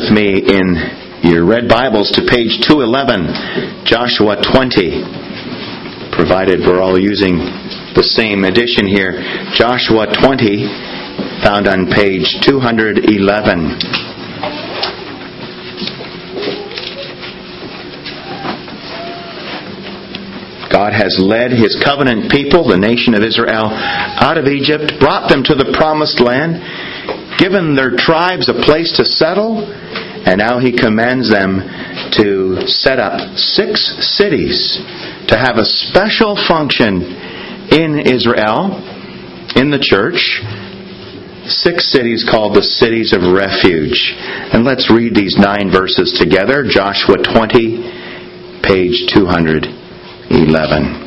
with me in your red Bibles to page 211, Joshua 20, provided we're all using the same edition here. Joshua 20, found on page 211. God has led His covenant people, the nation of Israel, out of Egypt, brought them to the promised land, given their tribes a place to settle, and now He commands them to set up 6 cities to have a special function in Israel, in the church. 6 cities called the cities of refuge. And let's read these 9 verses together. Joshua 20, page 211.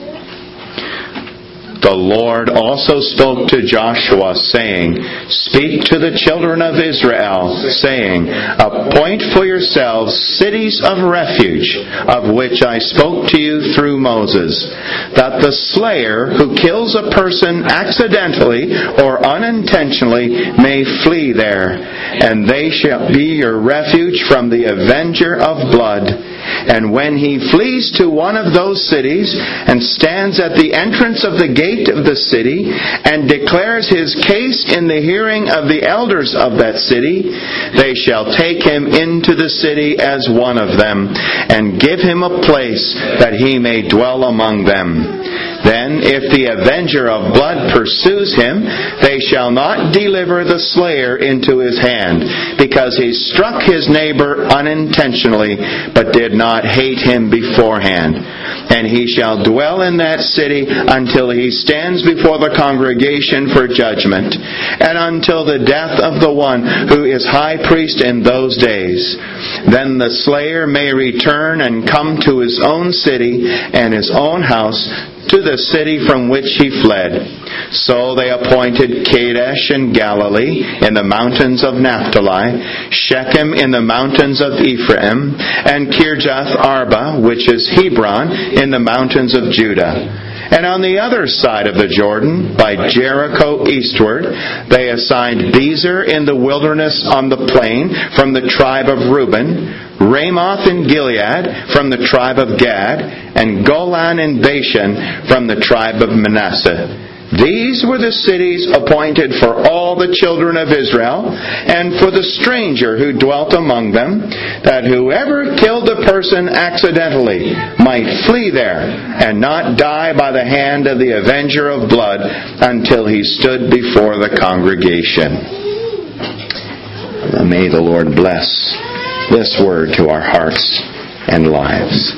The Lord also spoke to Joshua, saying, Speak to the children of Israel, saying, Appoint for yourselves cities of refuge, of which I spoke to you through Moses, that the slayer who kills a person accidentally or unintentionally may flee there, and they shall be your refuge from the avenger of blood. And when he flees to one of those cities and stands at the entrance of the gate of the city and declares his case in the hearing of the elders of that city, they shall take him into the city as one of them and give him a place that he may dwell among them. Then, if the avenger of blood pursues him, they shall not deliver the slayer into his hand, because he struck his neighbor unintentionally, but did not hate him beforehand. And he shall dwell in that city until he stands before the congregation for judgment, and until the death of the one who is high priest in those days. Then the slayer may return and come to his own city and his own house, to the city from which he fled. So they appointed Kadesh in Galilee, in the mountains of Naphtali, Shechem in the mountains of Ephraim, and Kirjath Arba, which is Hebron, in the mountains of Judah. And on the other side of the Jordan, by Jericho eastward, they assigned Bezer in the wilderness on the plain from the tribe of Reuben, Ramoth in Gilead from the tribe of Gad, and Golan in Bashan from the tribe of Manasseh. These were the cities appointed for all the children of Israel, and for the stranger who dwelt among them, that whoever killed a person accidentally might flee there, and not die by the hand of the avenger of blood until he stood before the congregation. May the Lord bless this word to our hearts and lives.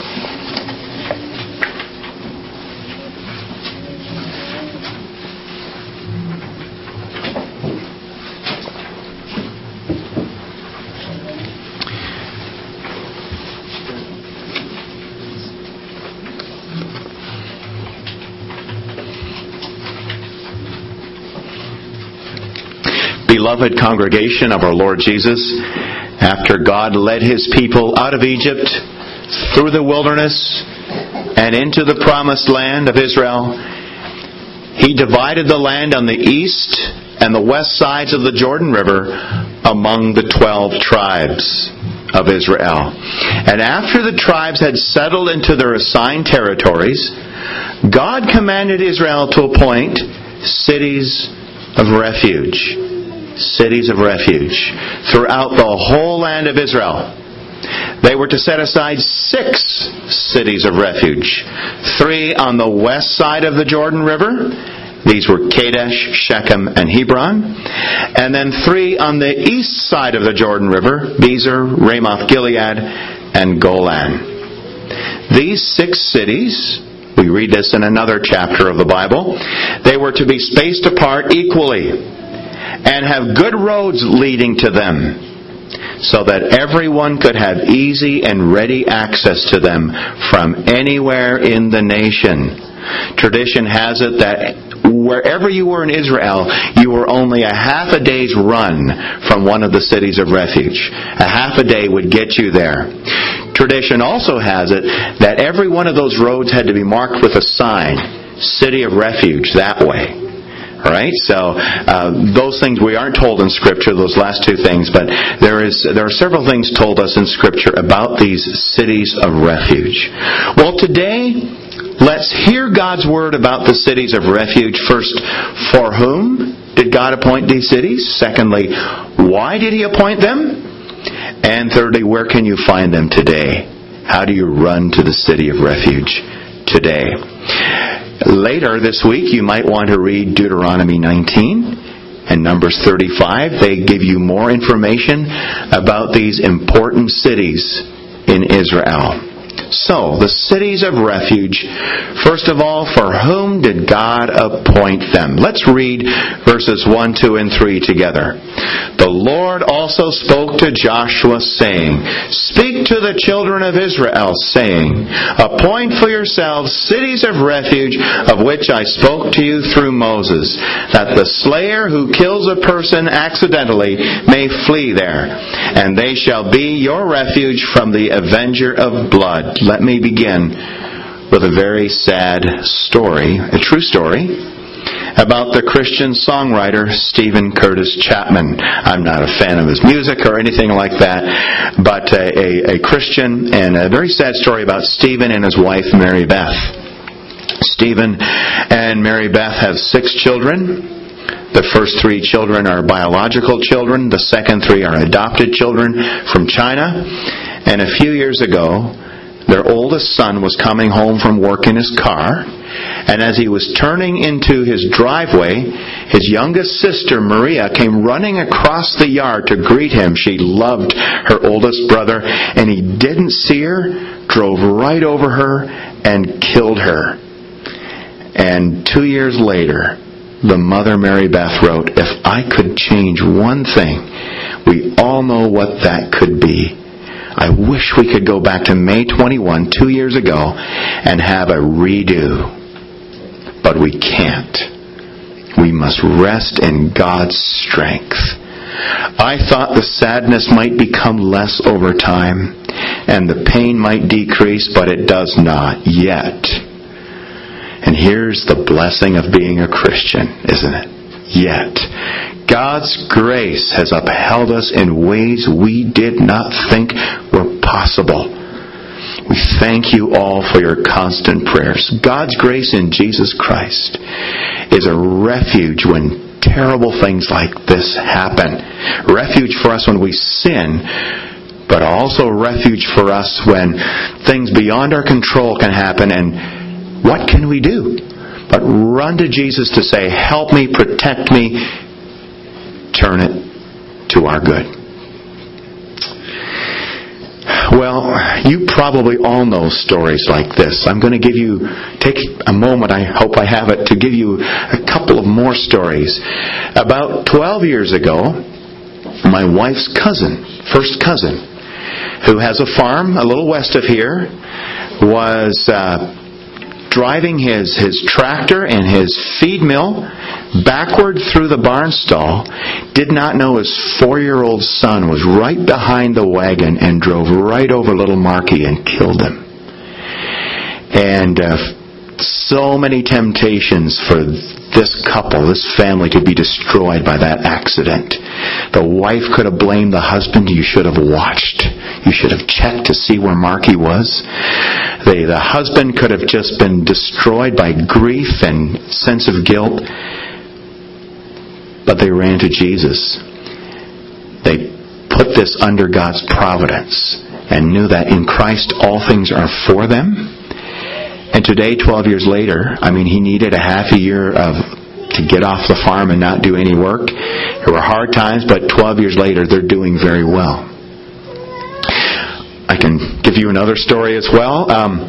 Beloved congregation of our Lord Jesus, after God led His people out of Egypt, through the wilderness, and into the promised land of Israel, He divided the land on the east and the west sides of the Jordan River among the 12 tribes of Israel. And after the tribes had settled into their assigned territories, God commanded Israel to appoint cities of refuge. Cities of refuge throughout the whole land of Israel. They were to set aside 6 cities of refuge. 3 on the west side of the Jordan River. These were Kadesh, Shechem, and Hebron. And then 3 on the east side of the Jordan River, Bezer, Ramoth Gilead, and Golan. These 6 cities, we read this in another chapter of the Bible, they were to be spaced apart equally and have good roads leading to them, so that everyone could have easy and ready access to them from anywhere in the nation. Tradition has it that wherever you were in Israel, you were only a half a day's run from one of the cities of refuge. A half a day would get you there. Tradition also has it that every one of those roads had to be marked with a sign, City of Refuge, that way. All right, so those things we aren't told in Scripture, those last two things, but there are several things told us in Scripture about these cities of refuge. Well, today, let's hear God's Word about the cities of refuge. First, for whom did God appoint these cities? Secondly, why did He appoint them? And thirdly, where can you find them today? How do you run to the city of refuge today? Later this week, you might want to read Deuteronomy 19 and Numbers 35. They give you more information about these important cities in Israel. So, the cities of refuge. First of all, for whom did God appoint them? Let's read verses 1, 2, and 3 together. The Lord also spoke to Joshua, saying, Speak to the children of Israel, saying, Appoint for yourselves cities of refuge, of which I spoke to you through Moses, that the slayer who kills a person accidentally may flee there, and they shall be your refuge from the avenger of blood. Let me begin with a very sad story, a true story, about the Christian songwriter Stephen Curtis Chapman. I'm not a fan of his music or anything like that, but a Christian, and a very sad story about Stephen and his wife Mary Beth. Stephen and Mary Beth have 6 children. The first 3 children are biological children. The second 3 are adopted children from China. And a few years ago, their oldest son was coming home from work in his car, and as he was turning into his driveway, his youngest sister, Maria, came running across the yard to greet him. She loved her oldest brother, and he didn't see her, drove right over her, and killed her. And 2 years later, the mother, Mary Beth, wrote, If I could change one thing, we all know what that could be. I wish we could go back to May 21, 2 years ago, and have a redo. But we can't. We must rest in God's strength. I thought the sadness might become less over time, and the pain might decrease, but it does not yet. And here's the blessing of being a Christian, isn't it? Yet. God's grace has upheld us in ways we did not think were possible. We thank you all for your constant prayers. God's grace in Jesus Christ is a refuge when terrible things like this happen. Refuge for us when we sin, but also refuge for us when things beyond our control can happen. And what can we do but run to Jesus to say, Help me, protect me, turn it to our good. Well, you probably all know stories like this. I'm going to take a moment, I hope I have it, to give you a couple of more stories. About 12 years ago, my wife's cousin, first cousin, who has a farm a little west of here, was driving his tractor and his feed mill backward through the barn stall, did not know his 4-year-old son was right behind the wagon and drove right over little Marky and killed him. And so many temptations for this couple, this family, to be destroyed by that accident. The wife could have blamed the husband. You should have watched. You should have checked to see where Marky was. The husband could have just been destroyed by grief and sense of guilt. But they ran to Jesus. They put this under God's providence and knew that in Christ all things are for them. And today, 12 years later, he needed a half a year to get off the farm and not do any work. There were hard times, but 12 years later, they're doing very well. I can give you another story as well.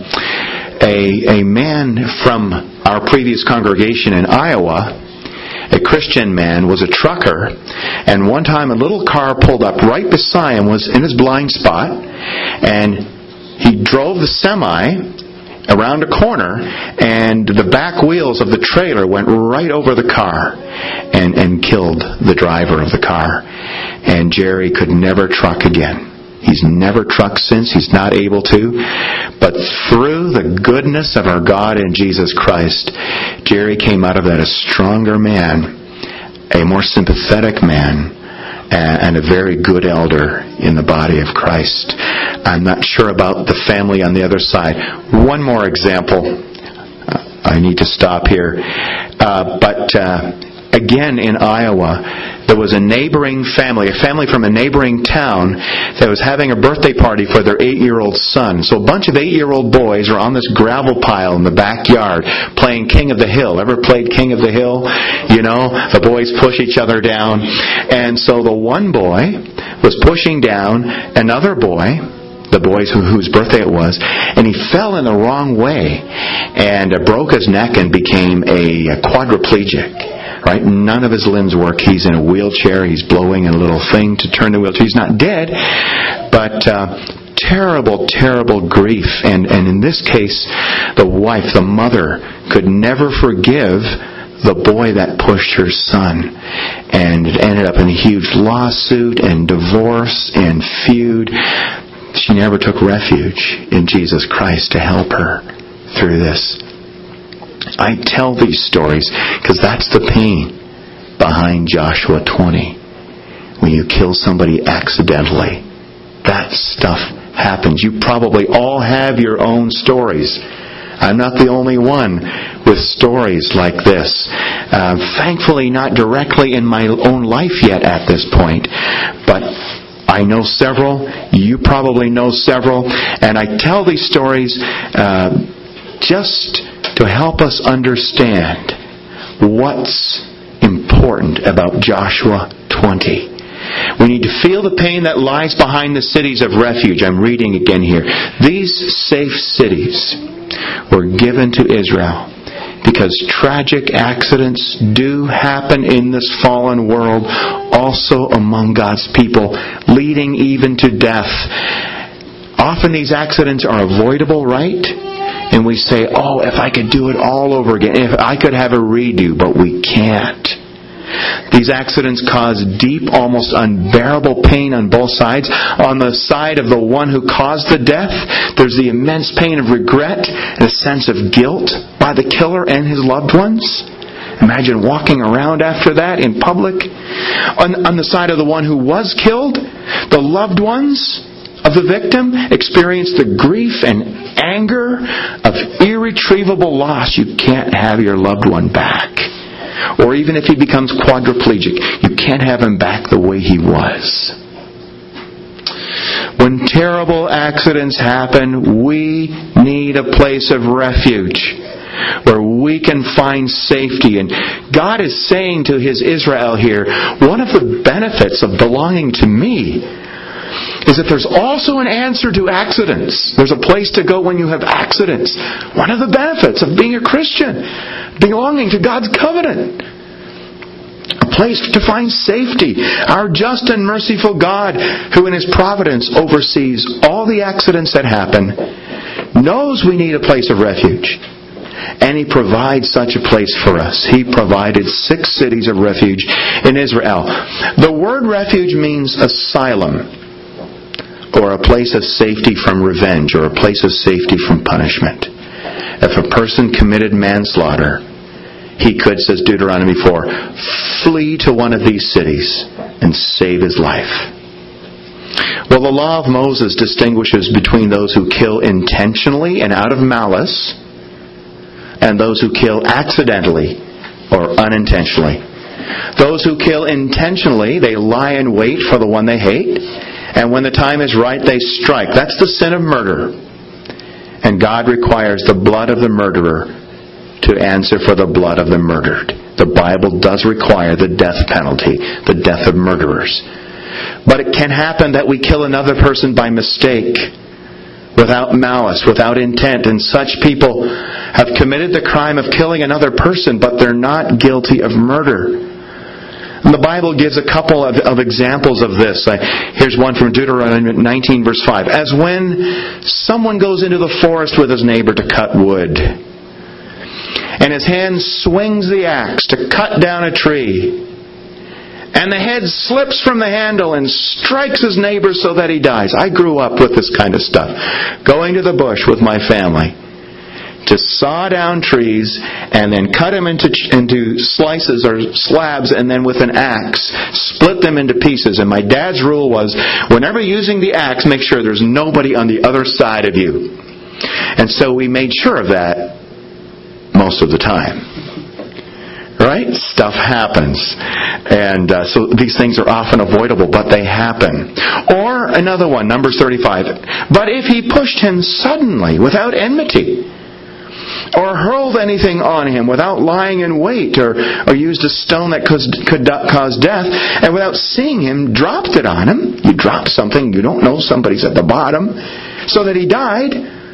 A man from our previous congregation in Iowa, a Christian man, was a trucker, and one time a little car pulled up right beside him, was in his blind spot, and he drove the semi around a corner, and the back wheels of the trailer went right over the car and killed the driver of the car. And Jerry could never truck again. He's never trucked since. He's not able to. But through the goodness of our God in Jesus Christ, Jerry came out of that a stronger man, a more sympathetic man, and a very good elder in the body of Christ. I'm not sure about the family on the other side. One more example. I need to stop here. Again in Iowa, there was a neighboring family, a family from a neighboring town that was having a birthday party for their 8-year-old son. So a bunch of 8-year-old boys are on this gravel pile in the backyard playing King of the Hill. Ever played King of the Hill? You know, the boys push each other down. And so the one boy was pushing down another boy, the boys whose birthday it was, and he fell in the wrong way and broke his neck and became a quadriplegic. Right? None of his limbs work. He's in a wheelchair. He's blowing a little thing to turn the wheelchair. He's not dead, but terrible, terrible grief. And in this case, the wife, the mother, could never forgive the boy that pushed her son. And it ended up in a huge lawsuit and divorce and feud. She never took refuge in Jesus Christ to help her through this. I tell these stories because that's the pain behind Joshua 20. When you kill somebody accidentally, that stuff happens. You probably all have your own stories. I'm not the only one with stories like this. Thankfully, not directly in my own life yet at this point, but I know several. You probably know several. And I tell these stories just to help us understand what's important about Joshua 20. We need to feel the pain that lies behind the cities of refuge. I'm reading again here. These safe cities were given to Israel because tragic accidents do happen in this fallen world, also among God's people, leading even to death. Often these accidents are avoidable, right? And we say, oh, if I could do it all over again, if I could have a redo, but we can't. These accidents cause deep, almost unbearable pain on both sides. On the side of the one who caused the death, there's the immense pain of regret and a sense of guilt by the killer and his loved ones. Imagine walking around after that in public. On the side of the one who was killed, the loved ones of the victim experience the grief and anger of irretrievable loss. You can't have your loved one back. Or even if he becomes quadriplegic, you can't have him back the way he was. When terrible accidents happen, we need a place of refuge where we can find safety. And God is saying to His Israel here, one of the benefits of belonging to me is that there's also an answer to accidents. There's a place to go when you have accidents. One of the benefits of being a Christian, belonging to God's covenant. A place to find safety. Our just and merciful God, who in His providence oversees all the accidents that happen, knows we need a place of refuge. And He provides such a place for us. He provided 6 cities of refuge in Israel. The word refuge means asylum, or a place of safety from revenge, or a place of safety from punishment. If a person committed manslaughter, he could, says Deuteronomy 4, flee to one of these cities and save his life. Well, the law of Moses distinguishes between those who kill intentionally and out of malice, and those who kill accidentally or unintentionally. Those who kill intentionally, they lie in wait for the one they hate, and when the time is right, they strike. That's the sin of murder. And God requires the blood of the murderer to answer for the blood of the murdered. The Bible does require the death penalty, the death of murderers. But it can happen that we kill another person by mistake, without malice, without intent. And such people have committed the crime of killing another person, but they're not guilty of murder. And the Bible gives a couple of examples of this. Here's one from Deuteronomy 19, verse 5. As when someone goes into the forest with his neighbor to cut wood, and his hand swings the axe to cut down a tree, and the head slips from the handle and strikes his neighbor so that he dies. I grew up with this kind of stuff. Going to the bush with my family to saw down trees and then cut them into slices or slabs, and then with an axe split them into pieces. And my dad's rule was, whenever using the axe, make sure there's nobody on the other side of you. And so we made sure of that most of the time. Right? Stuff happens. And so these things are often avoidable, but they happen. Or another one, Numbers 35. But if he pushed him suddenly, without enmity, or hurled anything on him without lying in wait, or used a stone that could cause death, and without seeing him, dropped it on him. You drop something, you don't know somebody's at the bottom, so that he died,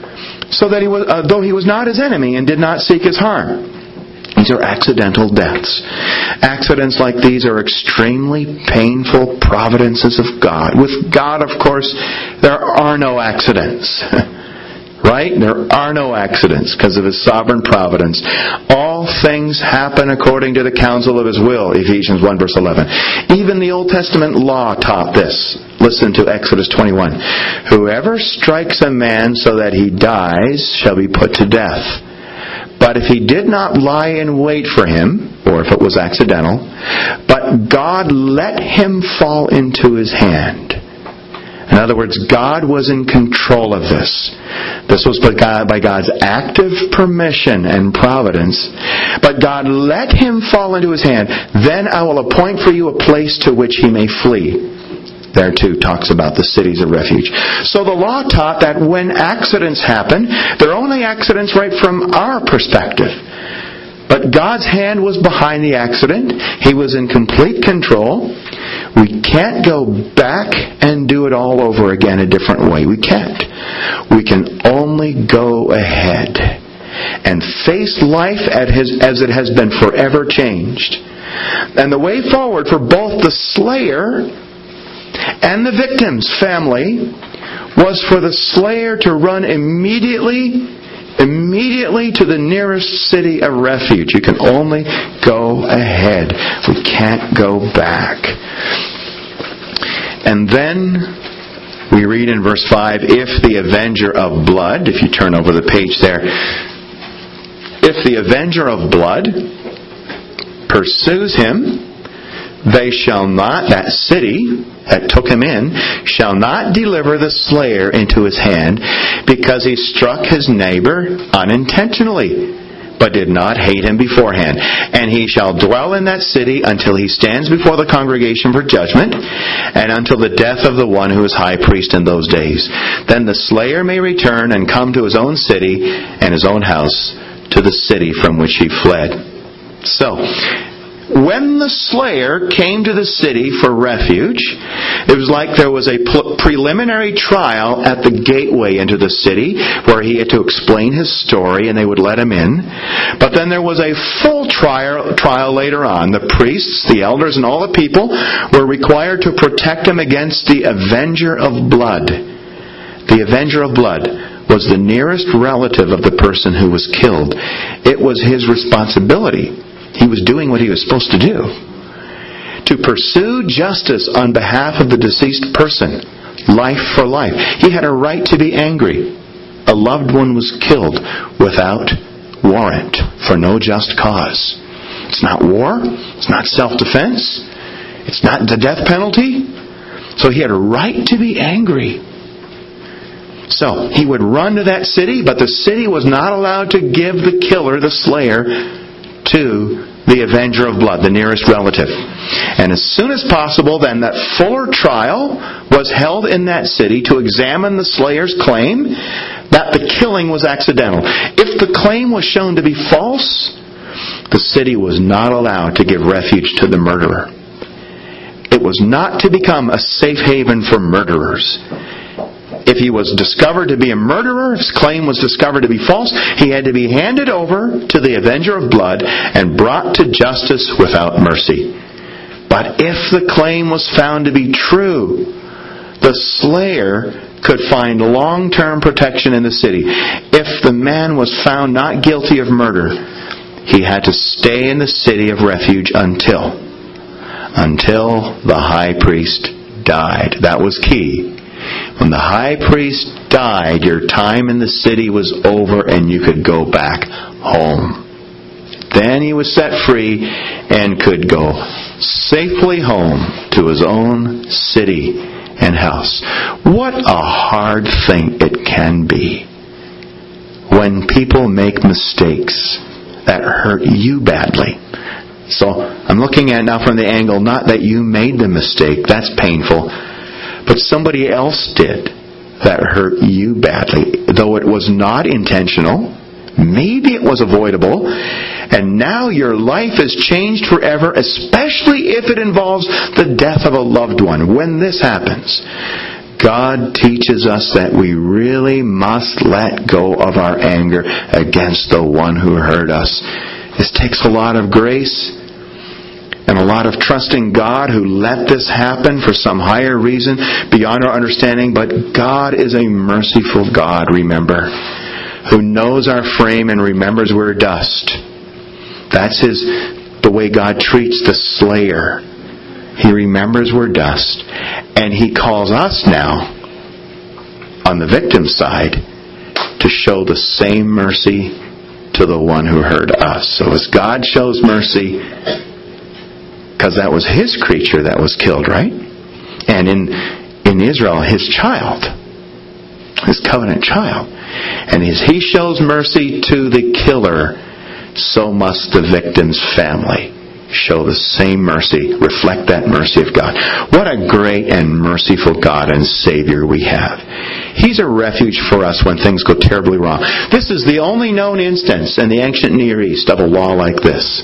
so that he was, though he was not his enemy and did not seek his harm. These are accidental deaths. Accidents like these are extremely painful providences of God. With God, of course, there are no accidents. Right? There are no accidents because of His sovereign providence. All things happen according to the counsel of His will, Ephesians 1 verse 11. Even the Old Testament law taught this. Listen to Exodus 21. Whoever strikes a man so that he dies shall be put to death. But if he did not lie in wait for him, or if it was accidental, but God let him fall into his hand. In other words, God was in control of this. This was by God's active permission and providence. But God let him fall into his hand. Then I will appoint for you a place to which he may flee. There too talks about the cities of refuge. So the law taught that when accidents happen, they're only accidents right from our perspective. But God's hand was behind the accident. He was in complete control. We can't go back and do it all over again a different way. We can't. We can only go ahead and face life as it has been forever changed. And the way forward for both the slayer and the victim's family was for the slayer to run immediately to the nearest city of refuge. You can only go ahead. We can't go back. And then we read in verse 5, if the avenger of blood, if you turn over the page there, if the avenger of blood pursues him, they shall not, that city that took him in, shall not deliver the slayer into his hand, because he struck his neighbor unintentionally, but did not hate him beforehand. And he shall dwell in that city until he stands before the congregation for judgment, and until the death of the one who is high priest in those days. Then the slayer may return and come to his own city and his own house, to the city from which he fled. So, when the slayer came to the city for refuge, it was like there was a preliminary trial at the gateway into the city where he had to explain his story and they would let him in. But then there was a full trial later on. The priests, the elders, and all the people were required to protect him against the avenger of blood. The avenger of blood was the nearest relative of the person who was killed. It was his responsibility. He was doing what he was supposed to do. To pursue justice on behalf of the deceased person. Life for life. He had a right to be angry. A loved one was killed without warrant, for no just cause. It's not war. It's not self-defense. It's not the death penalty. So he had a right to be angry. So he would run to that city, but the city was not allowed to give the killer, the slayer, to the avenger of blood, the nearest relative. And as soon as possible, then, that fuller trial was held in that city to examine the slayer's claim that the killing was accidental. If the claim was shown to be false, the city was not allowed to give refuge to the murderer. It was not to become a safe haven for murderers. If he was discovered to be a murderer, if his claim was discovered to be false, he had to be handed over to the avenger of blood and brought to justice without mercy. But if the claim was found to be true, the slayer could find long-term protection in the city. If the man was found not guilty of murder, he had to stay in the city of refuge until until the high priest died. That was key. When the high priest died, your time in the city was over and you could go back home. Then he was set free and could go safely home to his own city and house. What a hard thing it can be when people make mistakes that hurt you badly. So I'm looking at it now from the angle, not that you made the mistake, that's painful, but somebody else did that hurt you badly. Though it was not intentional, maybe it was avoidable, and now your life is changed forever, especially if it involves the death of a loved one. When this happens, God teaches us that we really must let go of our anger against the one who hurt us. This takes a lot of grace and a lot of trusting God who let this happen for some higher reason beyond our understanding. But God is a merciful God, remember, who knows our frame and remembers we're dust. That's the way God treats the slayer. He remembers we're dust. And He calls us now, on the victim's side, to show the same mercy to the one who hurt us. So as God shows mercy, because that was His creature that was killed, right? And in Israel, His child, His covenant child. And as He shows mercy to the killer, so must the victim's family show the same mercy, reflect that mercy of God. What a great and merciful God and Savior we have. He's a refuge for us when things go terribly wrong. This is the only known instance in the ancient Near East of a law like this.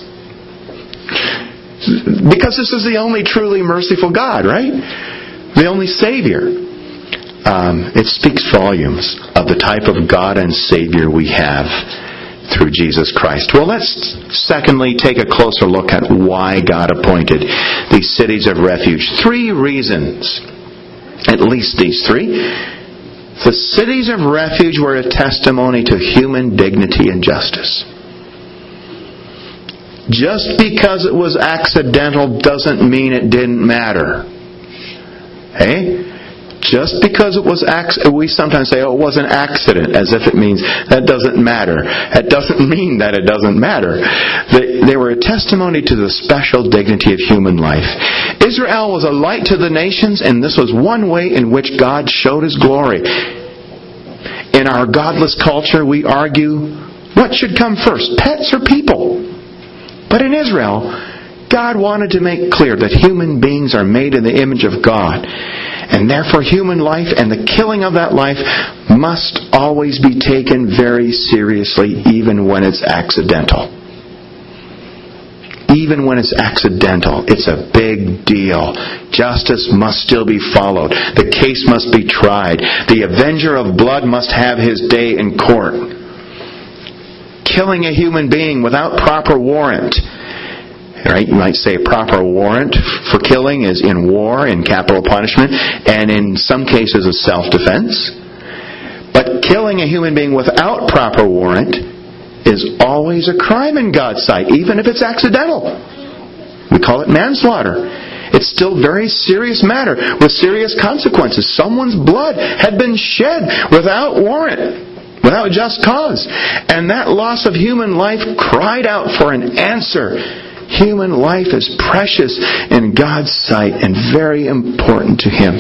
Because this is the only truly merciful God, right? The only Savior. It speaks volumes of the type of God and Savior we have through Jesus Christ. Well, let's secondly take a closer look at why God appointed these cities of refuge. 3 reasons, at least these 3. The cities of refuge were a testimony to human dignity and justice. Just because it was accidental doesn't mean it didn't matter. Hey? Just because it was we sometimes say, oh, it was an accident, as if it means that doesn't matter. It doesn't mean that it doesn't matter. They were a testimony to the special dignity of human life. Israel was a light to the nations, and this was one way in which God showed His glory. In our godless culture, we argue, what should come first, pets or people? But in Israel, God wanted to make clear that human beings are made in the image of God. And therefore human life and the killing of that life must always be taken very seriously, even when it's accidental. Even when it's accidental, it's a big deal. Justice must still be followed. The case must be tried. The avenger of blood must have his day in court. Killing a human being without proper warrant. Right? You might say a proper warrant for killing is in war, in capital punishment, and in some cases of self-defense. But killing a human being without proper warrant is always a crime in God's sight, even if it's accidental. We call it manslaughter. It's still a very serious matter with serious consequences. Someone's blood had been shed without warrant, without just cause. And that loss of human life cried out for an answer. Human life is precious in God's sight and very important to Him.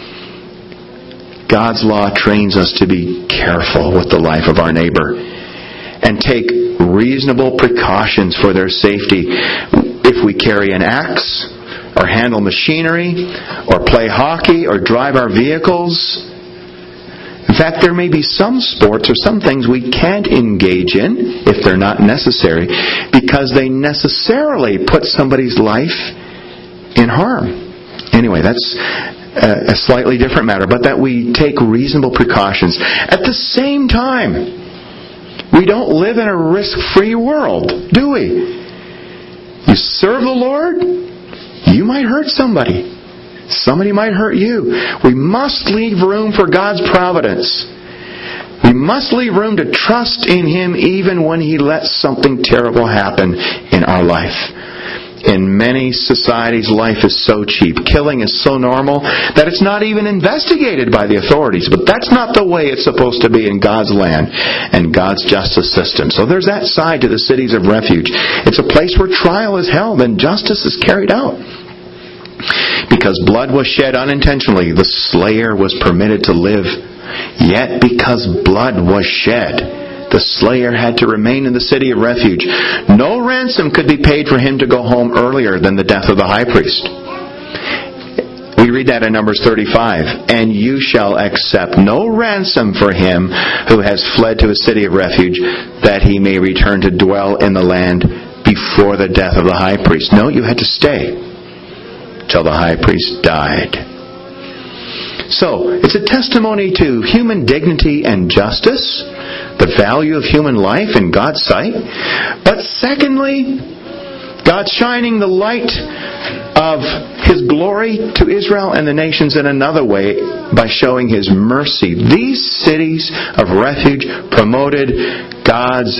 God's law trains us to be careful with the life of our neighbor and take reasonable precautions for their safety. If we carry an axe, or handle machinery, or play hockey, or drive our vehicles. In fact, there may be some sports or some things we can't engage in if they're not necessary because they necessarily put somebody's life in harm. Anyway, that's a slightly different matter, but that we take reasonable precautions. At the same time, we don't live in a risk-free world, do we? You serve the Lord, you might hurt somebody. Somebody might hurt you. We must leave room for God's providence. We must leave room to trust in Him even when He lets something terrible happen in our life. In many societies, life is so cheap. Killing is so normal that it's not even investigated by the authorities. But that's not the way it's supposed to be in God's land and God's justice system. So there's that side to the cities of refuge. It's a place where trial is held and justice is carried out. Because blood was shed unintentionally, the slayer was permitted to live. Yet because blood was shed, the slayer had to remain in the city of refuge. No ransom could be paid for him to go home earlier than the death of the high priest. We read that in Numbers 35. And you shall accept no ransom for him who has fled to a city of refuge, that he may return to dwell in the land before the death of the high priest. No, you had to stay till the high priest died. So, it's a testimony to human dignity and justice, the value of human life in God's sight. But secondly, God's shining the light of His glory to Israel and the nations in another way by showing His mercy. These cities of refuge promoted God's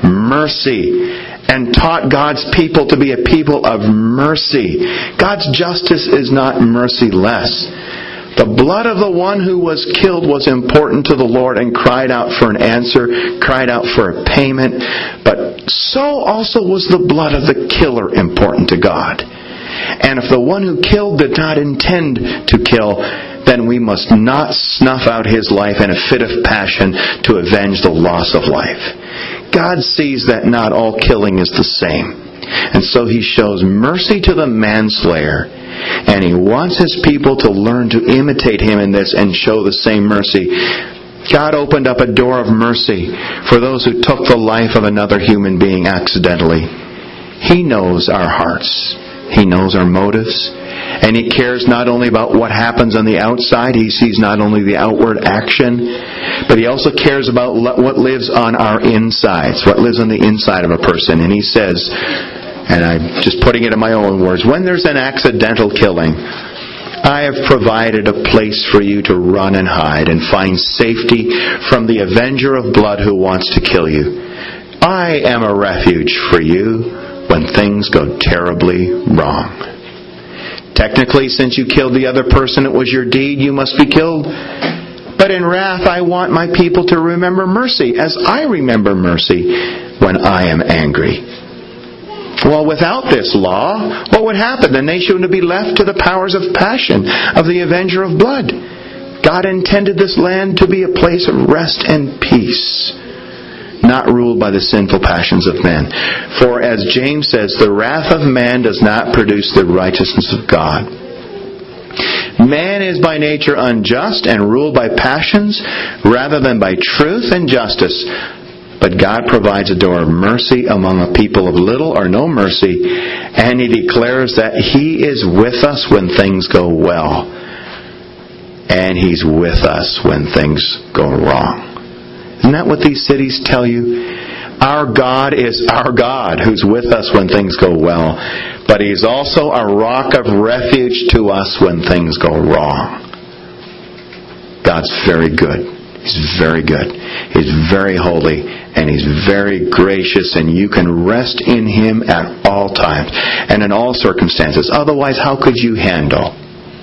mercy and taught God's people to be a people of mercy. God's justice is not merciless. The blood of the one who was killed was important to the Lord and cried out for an answer, cried out for a payment. But so also was the blood of the killer important to God. And if the one who killed did not intend to kill, then we must not snuff out his life in a fit of passion to avenge the loss of life. God sees that not all killing is the same. And so He shows mercy to the manslayer. And He wants His people to learn to imitate Him in this and show the same mercy. God opened up a door of mercy for those who took the life of another human being accidentally. He knows our hearts. He knows our motives. And He cares not only about what happens on the outside. He sees not only the outward action, but He also cares about what lives on our insides, what lives on the inside of a person. And He says, and I'm just putting it in my own words, when there's an accidental killing, I have provided a place for you to run and hide and find safety from the avenger of blood who wants to kill you. I am a refuge for you when things go terribly wrong. Technically, since you killed the other person, it was your deed, you must be killed. But in wrath, I want my people to remember mercy, as I remember mercy when I am angry. Well, without this law, what would happen? The nation would be left to the powers of passion of the avenger of blood. God intended this land to be a place of rest and peace, not ruled by the sinful passions of men. For as James says, the wrath of man does not produce the righteousness of God. Man is by nature unjust and ruled by passions rather than by truth and justice. But God provides a door of mercy among a people of little or no mercy, and He declares that He is with us when things go well, and He's with us when things go wrong. Isn't that what these cities tell you? Our God is our God who's with us when things go well, but He's also a rock of refuge to us when things go wrong. God's very good. He's very good. He's very holy. And He's very gracious. And you can rest in Him at all times and in all circumstances. Otherwise, how could you handle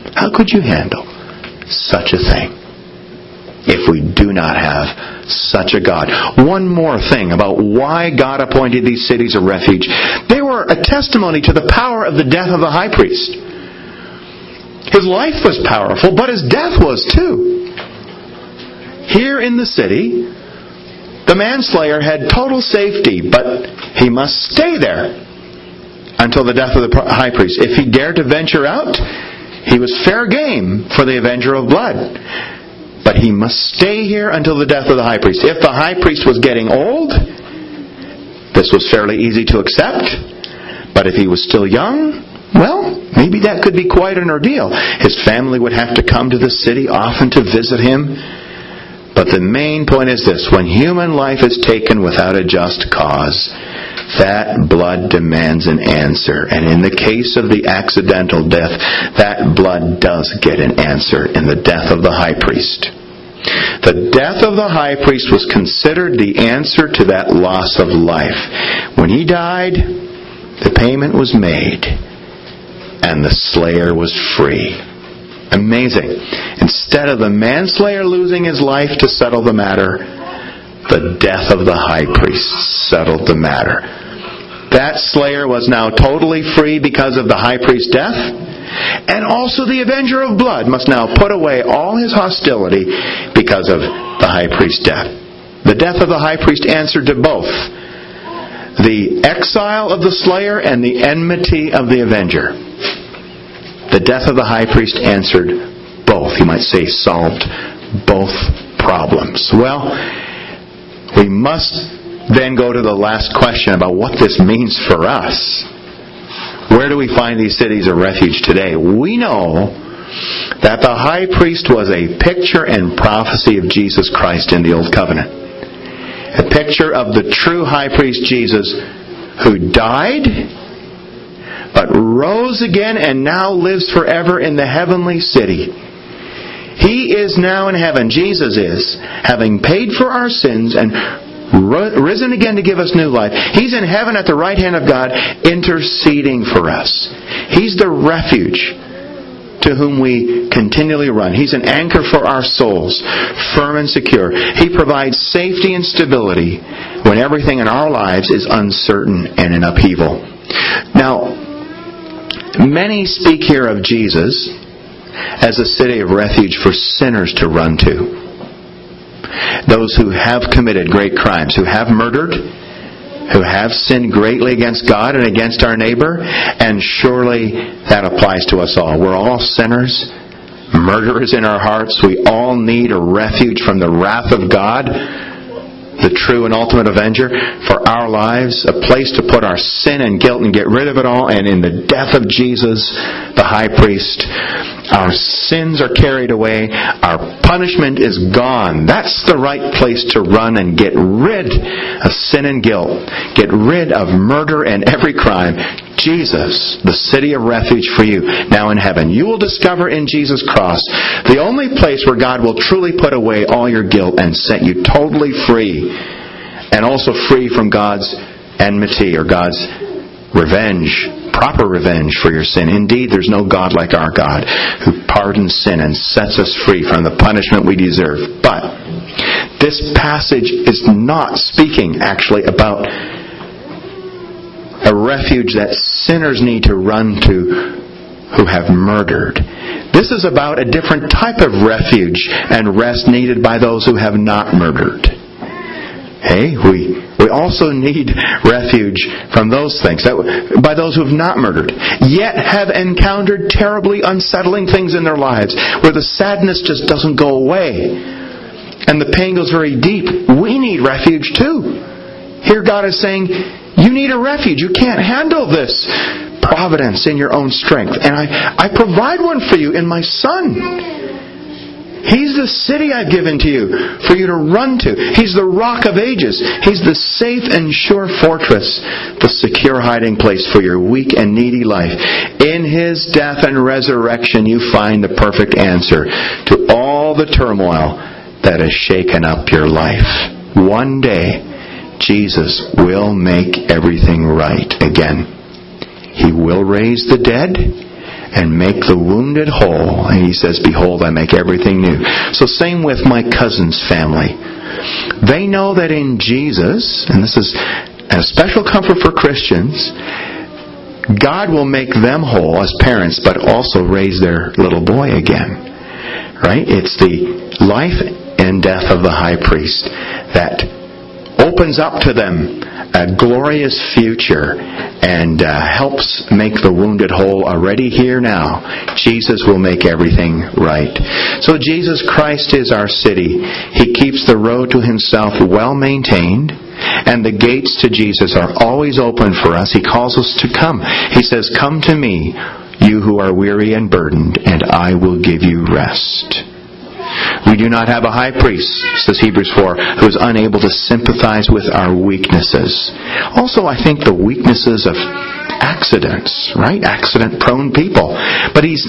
such a thing if we do not have such a God? One more thing about why God appointed these cities of refuge. They were a testimony to the power of the death of the high priest. His life was powerful, but His death was too. Here in the city, the manslayer had total safety, but he must stay there until the death of the high priest. If he dared to venture out, he was fair game for the avenger of blood. But he must stay here until the death of the high priest. If the high priest was getting old, this was fairly easy to accept. But if he was still young, well, maybe that could be quite an ordeal. His family would have to come to the city often to visit him. But the main point is this: when human life is taken without a just cause, that blood demands an answer. And in the case of the accidental death, that blood does get an answer in the death of the high priest. The death of the high priest was considered the answer to that loss of life. When he died, The payment was made, and the slayer was free. Amazing. Instead of the manslayer losing his life to settle the matter, the death of the high priest settled the matter. That slayer was now totally free because of the high priest's death. And also the avenger of blood must now put away all his hostility because of the high priest's death. The death of the high priest answered to both the exile of the slayer and the enmity of the avenger. The death of the high priest answered both. You might say solved both problems. Well, we must then go to the last question about what this means for us. Where do we find these cities of refuge today? We know that the high priest was a picture and prophecy of Jesus Christ in the Old Covenant. A picture of the true high priest Jesus who died, but rose again and now lives forever in the heavenly city. He is now in heaven. Jesus is, having paid for our sins and risen again to give us new life. He's in heaven at the right hand of God, interceding for us. He's the refuge to whom we continually run. He's an anchor for our souls, firm and secure. He provides safety and stability when everything in our lives is uncertain and in upheaval. Now, many speak here of Jesus as a city of refuge for sinners to run to. Those who have committed great crimes, who have murdered, who have sinned greatly against God and against our neighbor, and surely that applies to us all. We're all sinners, murderers in our hearts. We all need a refuge from the wrath of God, the true and ultimate avenger, for our lives, a place to put our sin and guilt and get rid of it all. And in the death of Jesus, the high priest, our sins are carried away. Our punishment is gone. That's the right place to run and get rid of sin and guilt. Get rid of murder and every crime. Jesus, the city of refuge for you, now in heaven. You will discover in Jesus' cross the only place where God will truly put away all your guilt and set you totally free, and also free from God's enmity or God's revenge, proper revenge for your sin. Indeed, there's no God like our God who pardons sin and sets us free from the punishment we deserve. But this passage is not speaking actually about a refuge that sinners need to run to who have murdered. This is about a different type of refuge and rest needed by those who have not murdered. Hey, we also need refuge from those things, by those who have not murdered, yet have encountered terribly unsettling things in their lives, where the sadness just doesn't go away, and the pain goes very deep. We need refuge too. Here God is saying, you need a refuge. You can't handle this providence in your own strength. And I provide one for you in my Son. He's the city I've given to you for you to run to. He's the rock of ages. He's the safe and sure fortress, the secure hiding place for your weak and needy life. In His death and resurrection, you find the perfect answer to all the turmoil that has shaken up your life. One day, Jesus will make everything right again. He will raise the dead and make the wounded whole. And He says, behold, I make everything new. So same with my cousin's family. They know that in Jesus, and this is a special comfort for Christians, God will make them whole as parents, but also raise their little boy again. Right? It's the life and death of the high priest that opens up to them a glorious future and helps make the wounded whole already here now. Jesus will make everything right. So Jesus Christ is our city. He keeps the road to Himself well maintained, and the gates to Jesus are always open for us. He calls us to come. He says, come to me, you who are weary and burdened, and I will give you rest. We do not have a high priest, says Hebrews 4, who is unable to sympathize with our weaknesses. Also, I think the weaknesses of accidents, right? Accident-prone people. But He's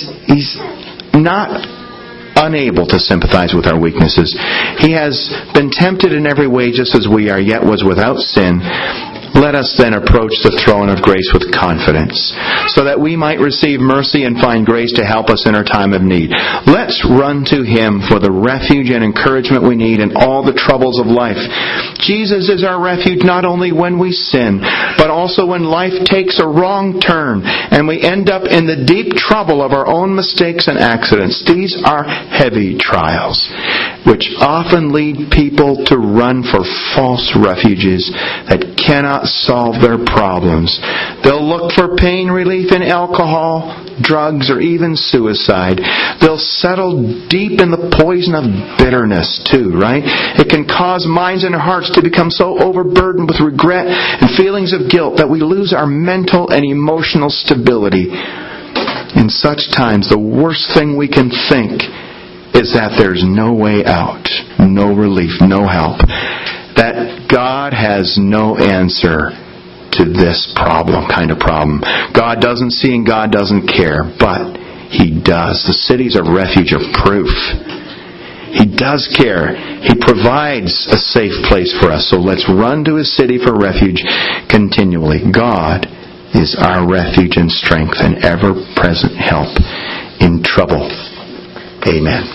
not unable to sympathize with our weaknesses. He has been tempted in every way just as we are, yet was without sin. Let us then approach the throne of grace with confidence, so that we might receive mercy and find grace to help us in our time of need. Let's run to Him for the refuge and encouragement we need in all the troubles of life. Jesus is our refuge not only when we sin, but also when life takes a wrong turn and we end up in the deep trouble of our own mistakes and accidents. These are heavy trials, which often lead people to run for false refuges that cannot solve their problems. They'll look for pain relief in alcohol, drugs, or even suicide. They'll settle deep in the poison of bitterness too, right? It can cause minds and hearts to become so overburdened with regret and feelings of guilt that we lose our mental and emotional stability. In such times, the worst thing we can think is that there's no way out, no relief, no help. That God has no answer to this kind of problem. God doesn't see and God doesn't care, but He does. The city's a refuge of proof. He does care. He provides a safe place for us. So let's run to His city for refuge continually. God is our refuge and strength and ever-present help in trouble. Amen.